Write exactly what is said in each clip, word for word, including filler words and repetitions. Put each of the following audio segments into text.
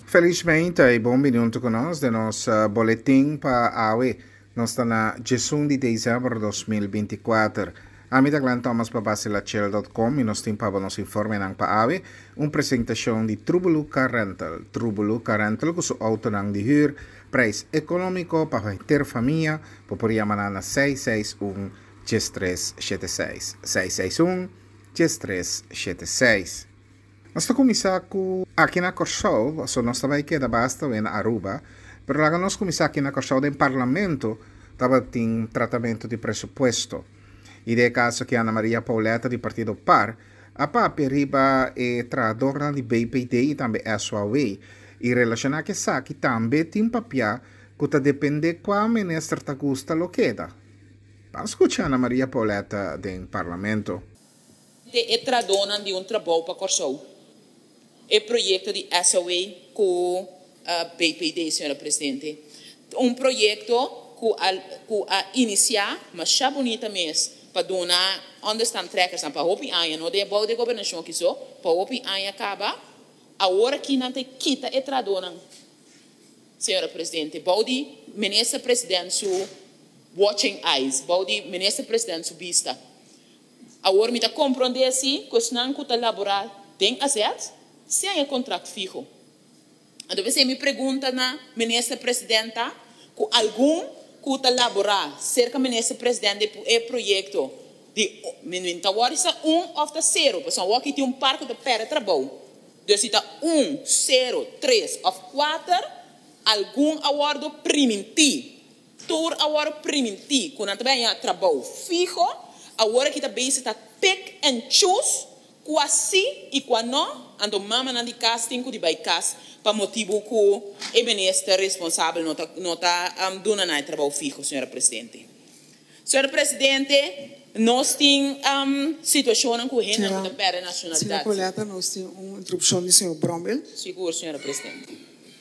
Felizmente e bom minuto conosco de nosso boletim para a U E. Nós estamos na dezesseis de dezembro de dois mil e vinte e quatro. A mim da Thomas para basilachel ponto com e nós temos para nos informe ng pa A U E, uma apresentação de Trubuluca Rental. Trubuluca Rental com sua auto ng de huur, preço econômico para ter família, por chamar na seis seis um, três sete seis. seis seis um, três sete seis. Nós estamos começando com aqui na Corsol, so nós também queda basta na Aruba, pero lá nós começamos aqui na Corsol do Parlamento, estava tem tratamento de pressuposto. E de caso que Ana Maria Pauleta do Partido Par, a papi riba e tradora de B P D e também a sua way, e relacionar que sa que também tem papia que ta depende qua ministro ta gusta lo queda. Vamos escutar Ana Maria Pauleta do Parlamento. De tradona de um trabalho para Corsol. O projeto de S O A com a B P D, senhora Presidente. Um projeto que a iniciar, mas já bonita mesmo, para donar onde estão trekkers, para o P I A, não de boa de governação que só, para o P I A acaba, a hora que não te quita e tradona, senhora Presidente, boa de ministro Presidente su watching eyes, boa de ministro Presidente su vista. A hora me está compreender assim, que os não que laborar tem acerto, sem o contrato fijo. Então você me pergunta na ministra presidenta que algum que está laborar cerca do ministra presidente do projeto de menino agora está um ou está zero, porque são aqui tem um parque de pera trabalho. Então está um, zero, três ou quatro, algum acordo primitivo, todo acordo primitivo, quando também há trabalho fijo, agora que também está pick and choose quase e quando não, ando mama na de casting que de vai cas para motivo que o ministro responsável não tá não tá um, dando nada trabalho fijo, senhora Presidente. Senhora Presidente, nós tem um, situação em que a gente não perde nacionalidade. Senhora Pauleta, nós temos uma interrupção do senhor Bromwell. Seguro, senhora Presidente.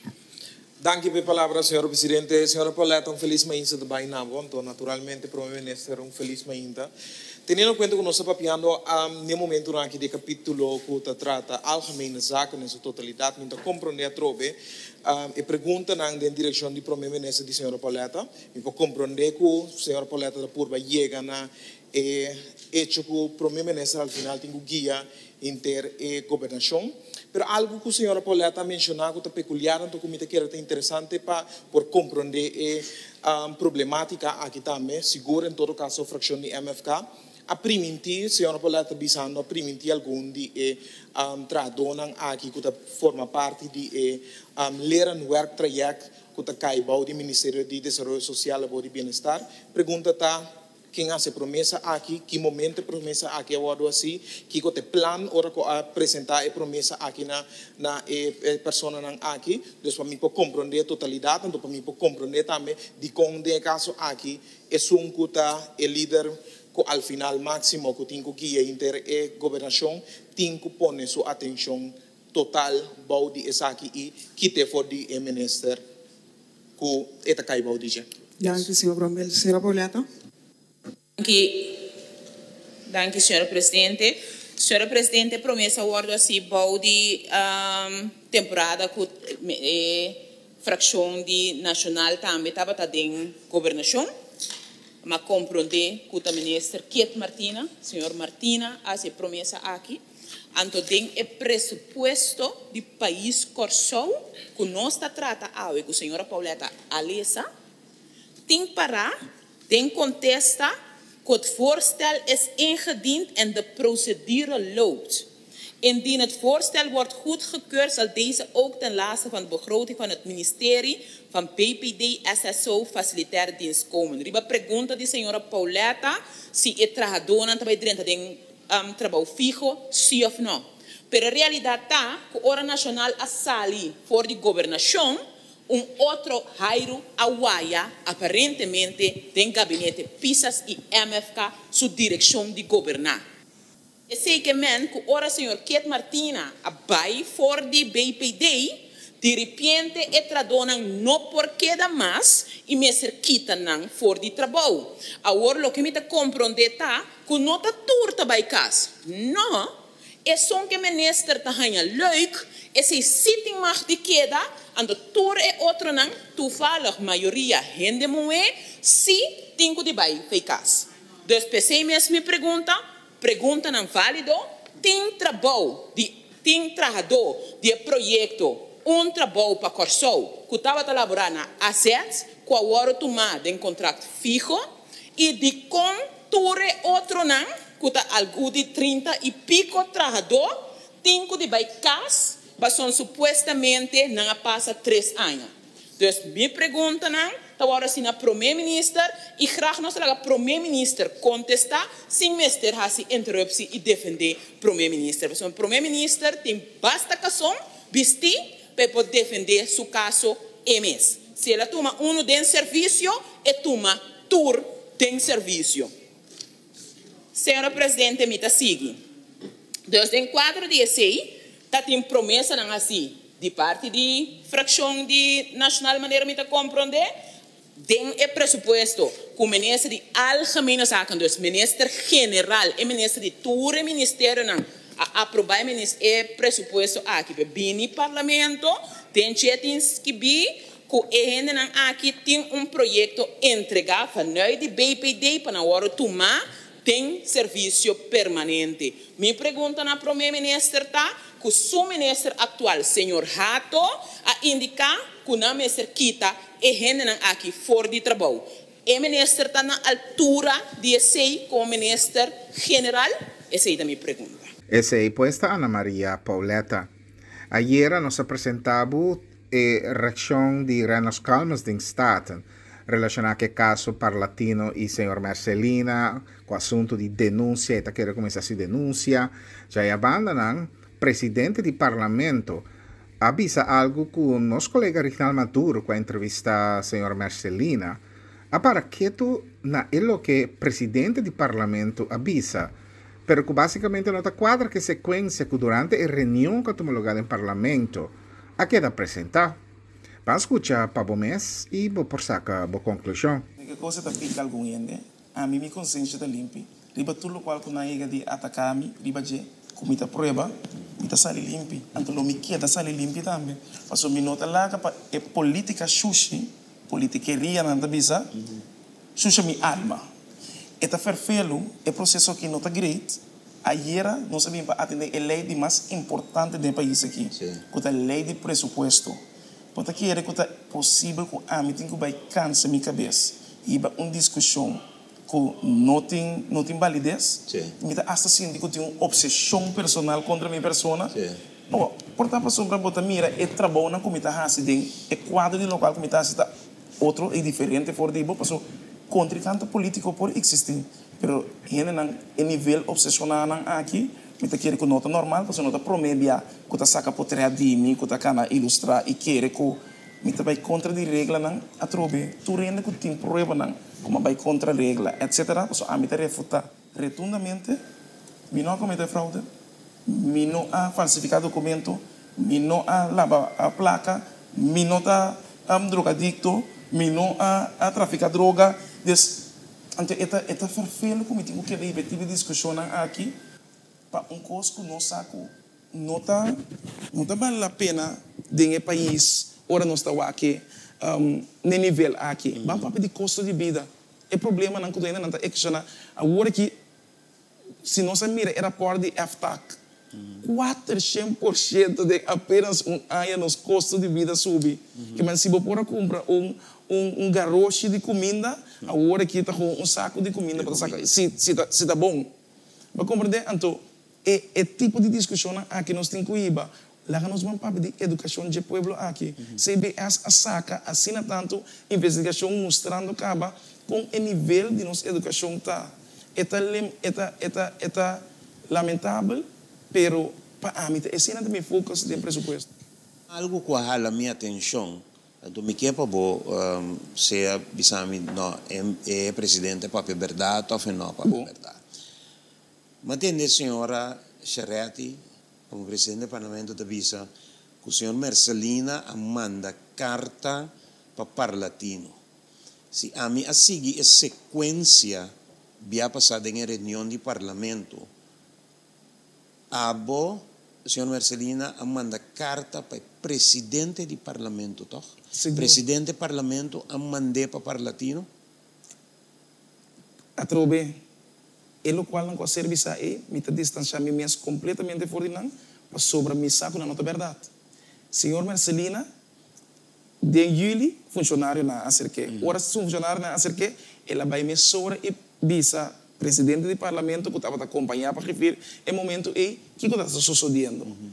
Danke pela palavra, senhor Presidente. Senhora Pauleta, um feliz manhã de bem na então, naturalmente, para o ministro, um feliz manhã. Tendo em conta que nós estamos papiando um, no momento aqui de capítulo que trata algemene zaken em sua totalidade, então compreender a trobe um, e pergunta na direção do primeiro-ministro de senhora Pauleta, e para compreender que a senhora Pauleta da Purba chega na e hecho que o primeiro-ministro ao final tem o guia inter e governação. Pero algo que a senhora Pauleta mencionou que é peculiar, então como que era interessante para por compreender a um, problemática aqui também, seguro em todo caso a fração de M F K. A priminti, senhora Pauleta bisando, a priminti algum de e um, tradonan aqui que forma parte de e um, leren work traject que está caibau do Ministério de Desenvolvimento Social e de Bem-Estar. Pergunta tá quem hace promessa aqui, que momento promessa aqui agora assim, que o plan ora ko apresentar a promessa aqui na na e, e persona nan aqui, dus para mim para compreender a totalidade, então para mim para compreender também de como de caso aqui é um que tá o líder que al final máximo que tem que ir inter e governação tem que pôr sua atenção total bau de essa aqui e que te for de minister que eta cai bau de. Danke, senhor Bromwell. Senhora Pauleta. Danke, danke, senhora Presidente. Senhora Presidente, promessa o assim bau de um, temporada que eh, fração de nacional também estava tá em governação. Mas compreender que o ministro Kate Martina, senhor Martina, faz promessa aqui, então tem o pressuposto do país Corsol, que nós está tratando a que a senhora Pauleta Alessa, tem parar, tem contesta, que het voorstel is ingediend en de procedure loopt. Indien het voorstel wordt goedgekeurd, zal deze ook ten laatste van de begroting van het ministerie van B P D S S O facilitaire dienst komen. Riba pergunta de senhora Pauleta se é trajadona também dentro de um, trabalho fijo, sim ou não. Pero a realidade está que a hora nacional a sali for de governação, um outro Jairo Awaya, aparentemente tem gabinete Pisas e M F K, sua direção de governar. E sei que men que ora senhor Kate Martina abai for de B P D, de repente e tradona no porquê da mais e me cerquita não for de trabalho. Agora o que me tá compreender tá que não tá turta by casa. Não, é só que minister tá ganha leuk Esse sitting mais de queda, ando tur e outro não, tu fala, maioria, gente moe, se tinco de bai, feicas. Dos P C mesmo me pergunta, pergunta não válido, tem trabalho, de, tem trabalhador de projeto, um trabalho para Corsou, que estava a elaborar na assets, com a hora tomada em contrato fixo, e de com tur e outro não, que está algo de trinta e pico trabalhador, tinco de bai cas, mas supostamente não passa três anos. Então, me pergunta não, agora se na primeiro-ministro, e graag nós lá primeiro-ministro contestar, sem mestre hasi interrupção e defender primeiro-ministro. Porque o primeiro-ministro tem basta cação, vestir, para poder defender seu caso M S. Se ela toma um de serviço, e toma tur de serviço. Senhora Presidente, me está seguindo. Desde em quatro dias, está tem promessa não assim, de parte de fração de nacional maneira me está compreender, tem é pressuposto com o ministro de algemene zaken, dus ministro general e ministro de todo o ministério não a aprovar é pressuposto aqui para bem parlamento, tem chetins que bi com ele não aqui tem um projeto entregar para nós de B P D para na hora tomar tem serviço permanente. Me pergunta na primeiro-ministro tá, que o seu ministro atual, senhor Hato, a indicar que não ministro quita e gente aqui fora de trabalho. E o ministro está na altura de ser como ministro general? Essa é a minha pergunta. Essa é a resposta Ana Maria Pauleta. Ayer nos apresentamos a reação de Renos Calmas de Staten relacionado com o caso Parlatino e senhor Marcelina, com o assunto de denúncia, e quer começar a denúncia, já abandonan, presidente do parlamento, avisa algo com o nosso colega Reginald Maduro, com a entrevista ao senhor Marcelina, a para que tu, na é o que presidente do parlamento avisa, pero que basicamente nota quadra que sequência que durante a reunião que homologada em parlamento, a queda apresentar. Vamos escuchar para o mês e vou por sacar a conclusão. Que coisa está pica algum ainda? A mim me consciência está limpa. Riba tudo o qual que na ega de atacar me, riba je, como está prova, está sali limpo. Então lo me queda sali limpo também. Mas o minuto lá que é política xuxi, politiqueria na bisa, xuxa me arma. Eta ferfelo é processo que não está great. Ayer nós sabíamos para atender a lei mais importante do país aqui, que é a lei de presupuesto. Porque que era que é possível que a mim tenha que cansa minha cabeça e uma discussão que não tem não tem validez, me dá hasta assim que tem uma obsessão personal contra minha persona. Oh, portanto, sobre a bota mira é trabalho na comida hasi den é quadro de local comida hasi tá outro é diferente fora de bo passou contra tanto político por existir, pero ele não é nível obsessional aqui. Me tá querendo que nota normal, porque nota promédia, que tá saca por trás de mim, que tá cana ilustrar e quer que me tá vai contra de regra não atrobe. Tu rende que tem prova não, como vai contra regra, etcétera. Porque a mim tá refutar retundamente, me não comete fraude, me não a falsificar documento, me não a lava a placa, me não tá um drogadicto, me não a a traficar droga, des ante eta eta ferfelo como tenho que ver tive discussão aqui. Para um coisa que não saco, não está não tá vale a pena de um país, ora nós estamos aqui, um, no nível aqui, mm-hmm. Vamos para de custo de vida. É problema não que ainda não está accionando. Agora que, se nós mira era por de F T A C, mm-hmm. quatrocentos por cento de apenas um ano nos custos de vida subir. Mm-hmm. Que mas se você for comprar um um, um garoto de comida, mm-hmm. Agora que está com um saco de comida, para sacar, se se tá, se tá bom. Mas compreender, então é é tipo de discussão aqui nós temos que ir. Lá nós vamos para de educação de povo aqui. Uhum. C B S a saca assina tanto investigação mostrando acaba com o nível de nossa educação tá. Eta eta eta eta lamentável, pero para mim esse não também focus de presupuesto. Algo que hala minha atenção, do me que para bo se bisami no é presidente para verdade ou não para verdade. Mas entende, senhora Charretti, como presidente do Parlamento da Visa, que o senhor Marcelina manda carta para Parlatino. Se a mim a seguir a sequência via passada em reunião do Parlamento, abo senhor Marcelina, a manda carta para o presidente do parlamento, toch? Seguro. Presidente do parlamento a mandar para o parlatino? A trobe, e lo qual não có serviço aí, me tá distanciar me mesmo completamente fora de não, para sobre me saco na nota verdade. Senhor Marcelina, de julho, funcionário na acerque. Mm. Ora, se funcionário na acerque, ela vai me sobre e bisa presidente do parlamento que estava a acompanhar para referir é momento e que está sucedendo. Mm-hmm.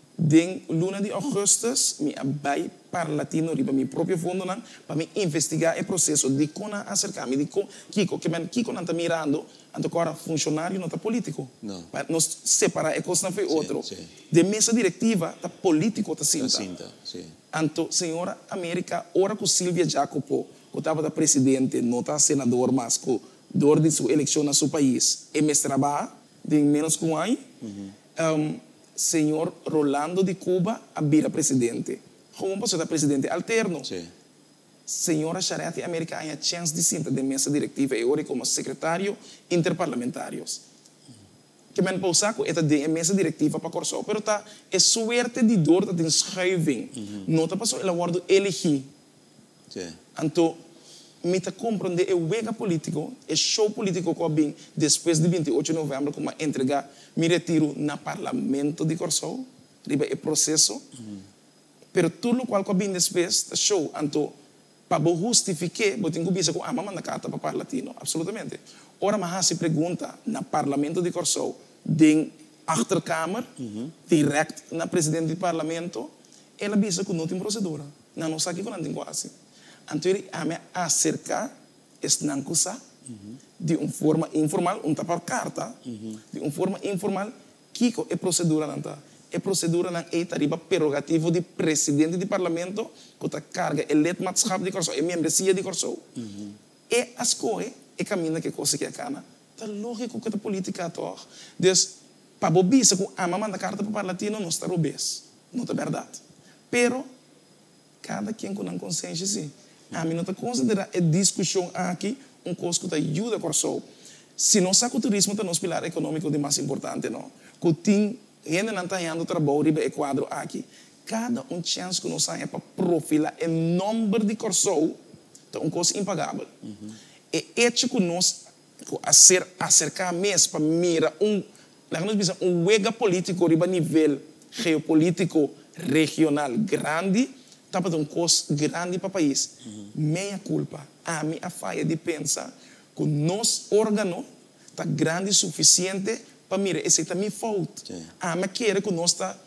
Den luna de augustus, me vai para latino riba mi próprio fundo nan para me investigar o processo de cona acercar me de co Kiko que man Kiko não está mirando anto agora funcionário não está político. Não. Para nos separar é coisa não foi outro. Sim, sim. De mesa diretiva está político está cinta. Cinta, sim. Anto senhora América ora com Silvia Jacopo, que estava da presidente, não está senador, mas que dor de sua eleição no seu país, e me trabalha de menos que um ano. Mm-hmm. um, senhor Rolando de Cuba a vira presidente. Como pode ser presidente alterno? Sim. Senhora Charete América tem a chance de sentar de mesa diretiva e ora como secretário interparlamentários. Que men pousaco é de mesa diretiva para Corsol, pero tá é suerte de dor da inschuiving. Não tá passou ela guardo elegir. Sim. Anto me tá compreender o wega político, o show político que bem depois de vinte e oito de novembro como entregar me retiro na parlamento de Corsol, riba é processo. Mm-hmm. Pero tudo qual que bem depois da show, anto para justificar, eu tenho que dizer que a mamãe na carta para o latino, absolutamente. Ora, mas se pergunta na parlamento de Corsol, de achterkamer, mm-hmm. direct na presidente do parlamento, ela diz que não tem procedura. Não, não sabe que não tem quase. Então, ele me acerca este nancusa de uma forma informal, um tapar carta, mm-hmm. de uma forma informal, que é procedura não tá. É procedura não é tarifa prerrogativo de presidente do parlamento, que tá carga eletmatschap de Corsol, é membresia de Corsol. Mm-hmm. E as coisas, é caminho que coisa que é cana. Tá lógico que a política toch. Dus, para bobisa com a mamãe da carta para o parlatino, não está rubês. Não é verdade. Pero, cada quem com a consciência, sim. A mim não está considerando a discussão aqui um coisa que ajuda a Corsol. Se não sabe o turismo está nos pilar econômico de mais importante, não. Que tem gente não está indo trabalho riba e quadro aqui. Cada um chance que nós temos para profilar o número de Corsol é uma coisa impagável. Mm-hmm. E hecho que nós acer, acercar mesmo para mirar um, um wega político riba nível geopolítico regional grande, estava de um custo grande para o país. Uhum. Meia culpa, a minha falha de pensar que o nosso órgão está grande o suficiente para mirar, esse é a minha falta. A minha querer que nós está,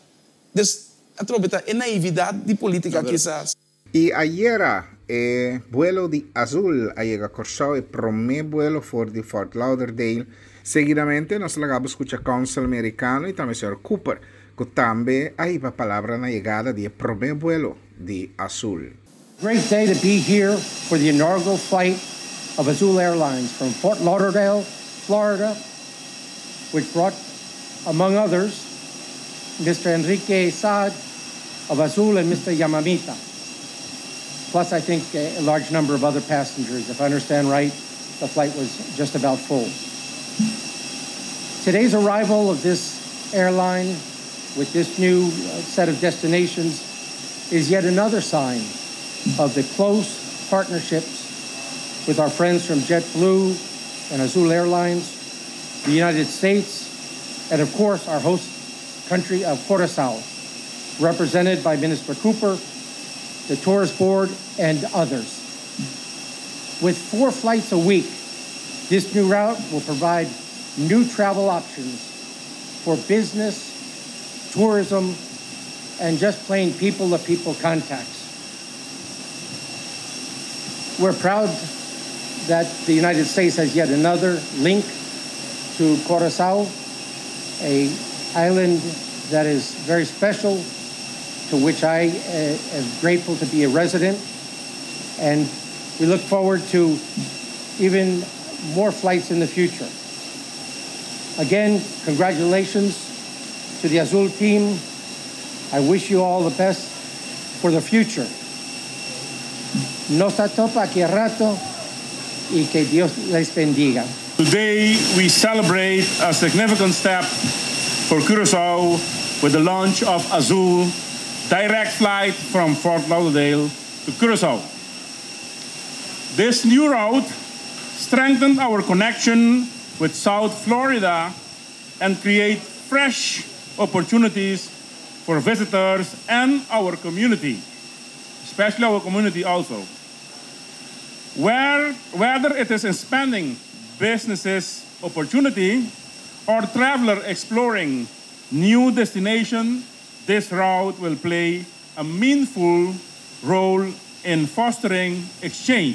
é naividade de política quizás. Y ayer el vuelo de Azul a llegar a Corsol, el primer vuelo for de Fort Lauderdale. Seguidamente nos llegamos a escuchar Council americano y también el señor Cooper, que también hay una palabra en la llegada del primer vuelo de Azul. Great day to be here for the inaugural flight of Azul Airlines from Fort Lauderdale, Florida, which brought, among others, Mister Enrique Saad of Azul and Mister Yamamita. Plus, I think a large number of other passengers. If I understand right, the flight was just about full. Today's arrival of this airline with this new set of destinations is yet another sign of the close partnerships with our friends from JetBlue and Azul Airlines, the United States, and of course our host country of Curaçao, represented by Minister Cooper, the Tourist Board, and others. With four flights a week, this new route will provide new travel options for business, tourism, and just plain people-to-people contacts. We're proud that the United States has yet another link to Curaçao, an island that is very special, to which I uh, am grateful to be a resident. And we look forward to even more flights in the future. Again, congratulations to the Azul team. I wish you all the best for the future. Nos atopa aquí rato y que Dios les bendiga. Today we celebrate a significant step for Curaçao with the launch of Azul direct flight from Fort Lauderdale to Curacao. This new route strengthened our connection with South Florida and create fresh opportunities for visitors and our community, especially our community also. Where, whether it is expanding businesses opportunity or traveler exploring new destination, this route will play a meaningful role in fostering exchange.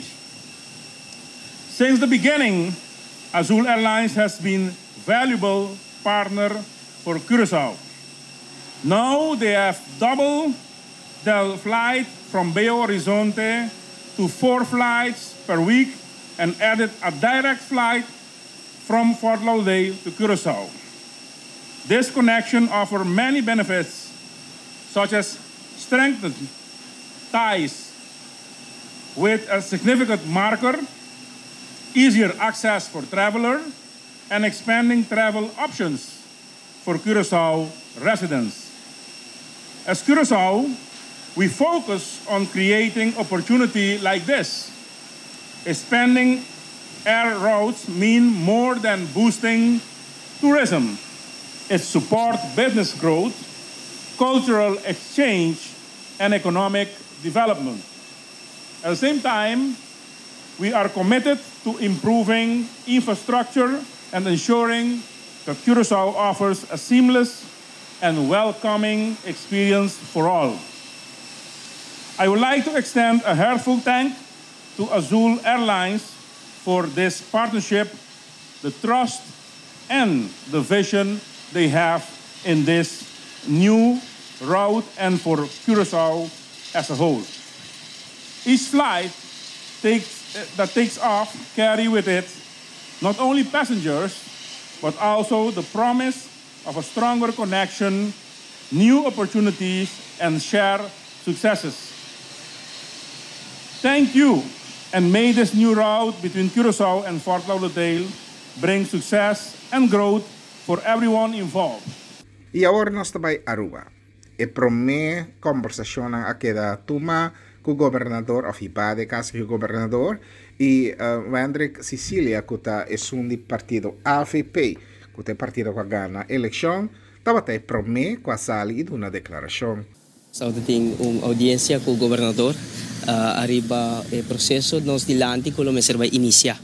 Since the beginning, Azul Airlines has been valuable partner for Curacao. Now they have doubled their flight from Belo Horizonte to four flights per week and added a direct flight from Fort Lauderdale to Curacao. This connection offers many benefits, such as strengthened ties with a significant marker, easier access for traveler, and expanding travel options for Curacao residents. As Curacao, we focus on creating opportunity like this. Expanding air routes mean more than boosting tourism. It supports business growth, cultural exchange, and economic development. At the same time, we are committed to improving infrastructure and ensuring that Curacao offers a seamless and welcoming experience for all. I would like to extend a heartfelt thank to Azul Airlines for this partnership, the trust, and the vision they have in this new route and for Curacao as a whole. Each flight takes, that takes off carry with it not only passengers, but also the promise of a stronger connection, new opportunities, and shared successes. Thank you, and may this new route between Curacao and Fort Lauderdale bring success and growth for everyone involved. E agora nós também Aruba. E promê conversação a queda tuma com o governador of Ibade, caso que o governador e uh, Wendrik Sicilia que é um do partido A V P, que é partido que ganha a eleição, estava até promê com a sali de uma declaração. Saúde tem uma audiência com o governador, uh, arriba o processo nós dilante que o me serve iniciar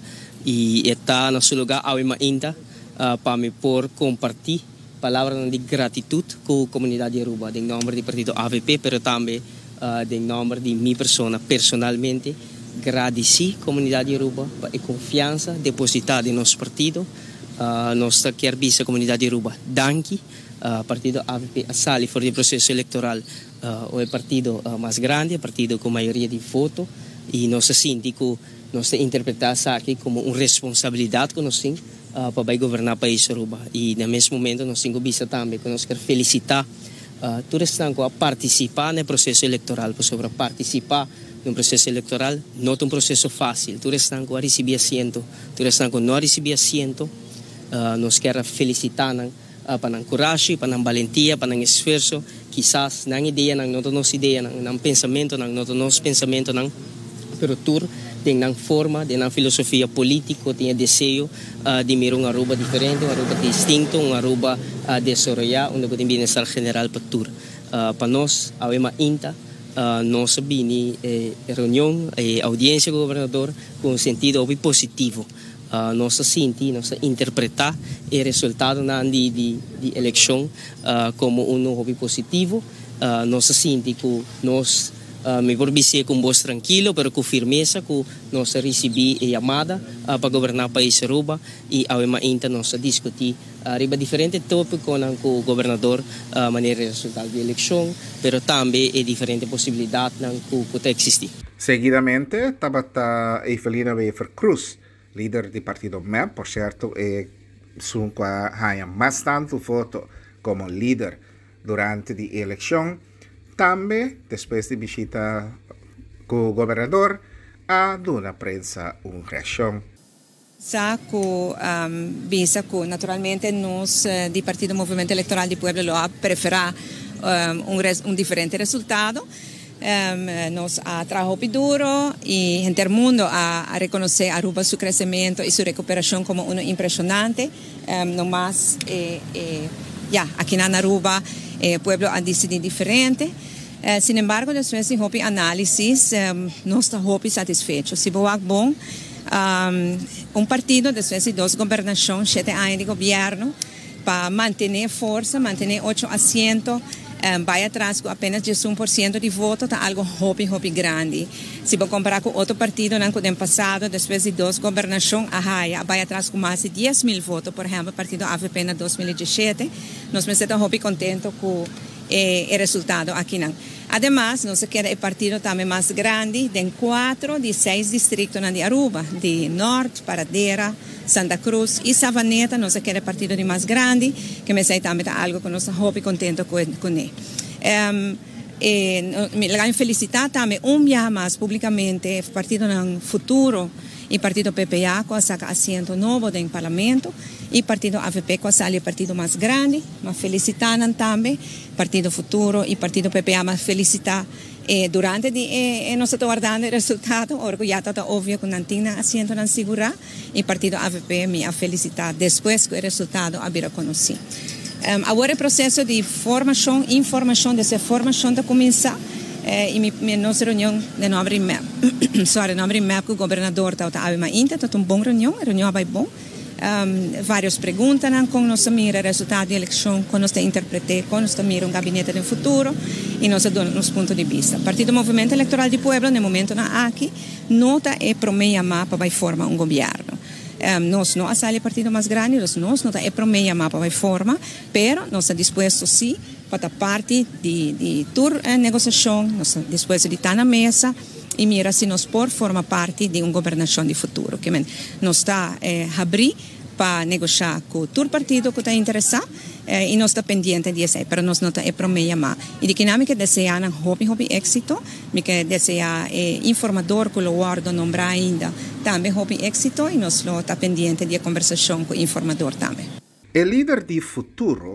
e está no seu lugar ao ainda uh, para me por compartilhar palavras de gratitude com a comunidade de Aruba, em nome do partido A V P, pero também uh, em nome de minha persona, personalmente, agradecer a comunidade de Aruba pela confiança depositada em nosso partido. Uh, nós queremos a comunidade de Aruba, danke, uh, partido A V P, a sali for o processo eleitoral, uh, o partido uh, mais grande, o partido com maioria de votos, e nós sentimos que nós interpretamos isso aqui como uma responsabilidade que nós temos uh, para governar o país Aruba. E no mesmo momento nós temos visto também que nós queremos felicitar uh, todos que estão a participar no processo eleitoral, para participar no processo eleitoral não é um processo fácil. Todos estão a receber assento, todos estão a não receber assento. Uh, nós queremos felicitar uh, para a coragem, para a valentia, para o esforço, quizás na ideia, na nossa ideia, no pensamento, na nosso pensamento, na abertura, tem na forma, tem na filosofia política, tem o desejo uh, de mirar uma Aruba diferente, uma Aruba distinta, uma Aruba uh, desenvolvida, onde tem bem-estar general para tudo. Uh, para nós, a Ema Inta, uh, nós vimos eh, reunião, eh, audiência com o governador com sentido positivo. Uh, nós sentimos, nós interpretar o resultado na de, de, de eleição uh, como um hobby positivo. Uh, nós sentimos que nós Uh, me vorbise com voz tranquilo, pero com firmeza, que nós recebi a chamada uh, para governar o país Aruba e ao ainda nós discutir uh, diferente tópico com o governador, uh, maneira de resultado da eleição, pero também é diferente possibilidade que pode existir. Seguidamente, estava a Evelina Wever Cruz, líder do partido M E P, por certo, é um que ganha bastante voto como líder durante a eleição. Também, depois de visita com o governador, a dona prensa uma reação. Saco um, bisa que naturalmente nos uh, di Partido Movimento Electoral di Pueblo lo ha preferado um, un, res, un diferente resultado. Um, nos ha trabajado duro y gente del mundo a, a reconocer Aruba su crecimiento y su recuperación como uno impresionante. Um, no más, eh, eh, ya, aquí en Aruba el eh, pueblo ha decidido diferente. Uh, sin embargo, después de un análisis, um, no está satisfecho. Si vos bom, um, un partido después de dos gobernaciones, siete años de gobierno, para mantener fuerza, mantener ocho asientos, Um, vai atrás com apenas dieciún por ciento de voto, está algo hobby, hobby grande. Se você comparar com outro partido no ano passado, depois de duas governações, a Raia vai atrás com mais de dez mil votos, por exemplo, o partido A V P na dois mil e dezessete. Nós me sentimos hobby contento com eh, o resultado aqui. Não. Además, nós queremos o partido também mais grande, de quatro de seis distritos de Aruba, de Norte, Paradera, Santa Cruz e Savaneta. Nós queremos o partido de mais grande, que me sei também algo que nós estamos contentes com, com ele. Um, e, me quero felicitar também um dia mais publicamente o partido no futuro, e partido P P A, que saca assento novo no parlamento, e partido A V P, que sai o partido mais grande. Mas felicitar também partido futuro e partido P P A, mas felicitar eh, durante de, eh, nós estamos guardando o resultado, orgulhado está óbvio que não tinha assento na segurar, e partido A V P me a felicitar depois que o resultado havia conhecido. Um, agora o processo de formação, informação dessa formação está começar. Eh, e minha nossa reunião de nobre M E P, sorry, nobre M E P com o governador está a uma inta, está uma boa reunião, a reunião vai bom. Um, várias perguntas com nós mira o resultado da eleição, com nós interpretamos, com nós mira um gabinete no futuro e nós damos nos pontos de vista. O Partido Movimento Electoral de Pueblo, no momento na aqui, nota é promeia mapa vai formar um governo. Um, nós não é o partido mais grande, nós não é promeia mapa vai formar, pero nós estamos dispostos sim para parte de, de tour eh, negociação, nós estamos dispostos de estar na mesa e mira se nós por forma parte de uma governação de futuro, que men, nós está eh, abrir para negociar com o tour partido que está interessado eh, e nós está pendente disso, pero nós não está é promeia má. E de que nós que desejamos um hobby, hobby êxito, me que deseja eh, informador que o guardo nombrar ainda, também hobby êxito e nós está pendente de conversação com o informador também. O líder de futuro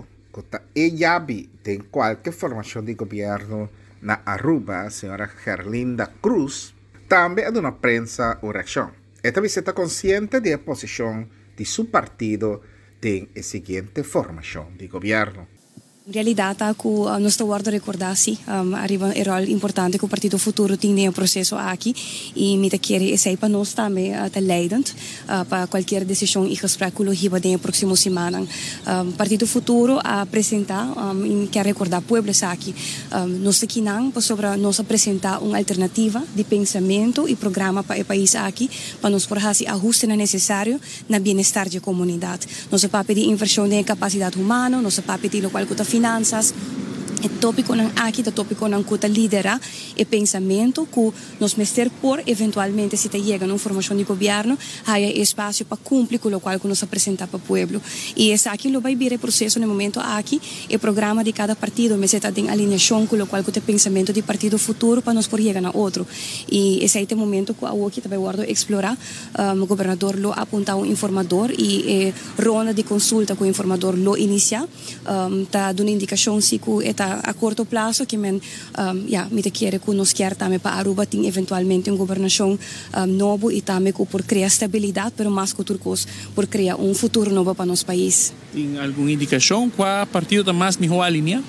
e llave de qualquer formação de governo na Aruba, a senhora Gerlinda Cruz, também é de uma prensa ou reação. Esta visita consciente da posição de seu partido tem a seguinte formação de governo. In realidad, aku uh, nos guardo recordasi, um, arriba un rol importante que o Partido Futuro tem nel processo aqui e me te querer e sei para nós também uh, te leidend uh, para qualquer decisão e gesprek que lo hiba de próximo semana. Um, Partido Futuro a apresentar um, e quer recordar pueblo aqui, um, nós aqui não para sobre nós apresentar uma alternativa de pensamento e programa para o país aqui para nos por hasi ajuste necessário na bem-estar da comunidade. Nós para pedir inversão de capacidade humana, nós para pedir lo qual que finanças, o tópico não aqui, o tópico não que lidera e pensamento que nós mestre por eventualmente se te chega numa formação de governo há espaço para cumprir com o qual que nós apresentamos para o povo e esse aqui lo vai vir o processo no momento aqui o programa de cada partido mas está em alinhação com o qual que tem pensamento de partido futuro para nós por chegar na outro e esse é o momento que eu aqui também guardo explorar um, o governador lo apontar um informador e a ronda de consulta com o informador lo iniciar um, tá dando indicação se que está a curto prazo que men um, ja, me te quer que nos quer também para Aruba tem eventualmente uma governação um, novo e também por criar estabilidade, pero mais que turcos por criar um futuro novo para nosso país. Tem alguma indicação qual partido está mais melhor alinhado?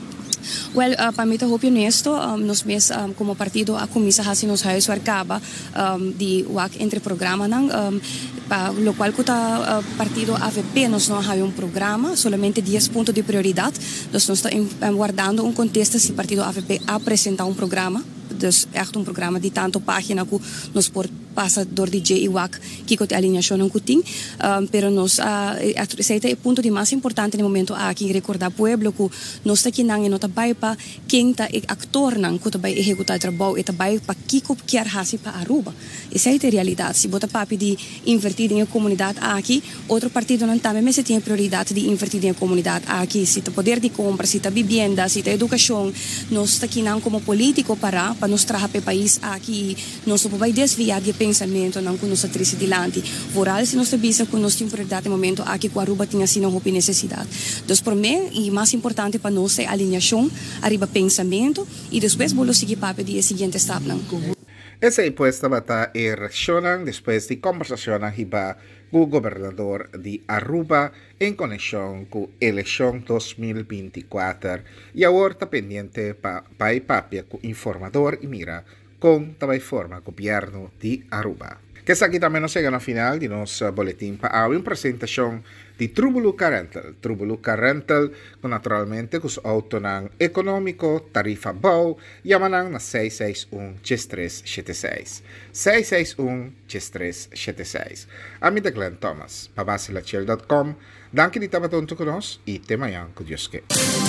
Well, uh, para mim, estou honesto, um, nós mesmos, um, como partido, a comissão assim nos reis acaba um, de wak entre programa, não, um, para o qual o uh, partido A V P nós não temos um programa, somente dez pontos de prioridade, nós não estamos guardando um contexto se o partido A V P apresentar um programa, dus echt um programa de tanto página que nós por passa door D J e W A C que com a alinhação não tem, um, pero nós a esse é o ponto de mais importante no momento aqui recordar pueblo que nós aqui não é nota vai para quem tá actor não que vai executar trabalho e vai para que que quer hasi para Aruba. Essa é a realidade. Se bota papi de invertir em a comunidade aqui, outro partido não também mas se tem prioridade de invertir em a comunidade aqui, se tem poder de compra, se tem vivienda, se tem educação, nós aqui não como político para para nos trazer para o país aqui, nós não vai desviar de pensamento não que nós atrisi dilante. Vooral se nós bisa que nós temos prioridade no momento aqui com a Aruba tinha sido uma necessidade. Então, para mim, e mais importante para nós é a alinhação, arriba pensamento e depois vou seguir para o seguinte step. Essa encuesta va a reaccionar después de conversación hiba con el gobernador de Aruba en conexión con la elección dos mil veinticuatro y ahora está pendiente para pa papia con informador y mira con la forma gobierno de Aruba. Que está aquí también nos llega al final de nuestro boletín para una presentación de Trubuluca Rental. Trubuluca Rental, con naturalmente con su auto económico, tarifa bow, llaman na seis seis uno, tres siete seis. seis seis uno, tres siete seis. A mí de Glenn Thomas, para basilachel punto com. Danke di tabaton to konos, ite mayan ko Diyos ke.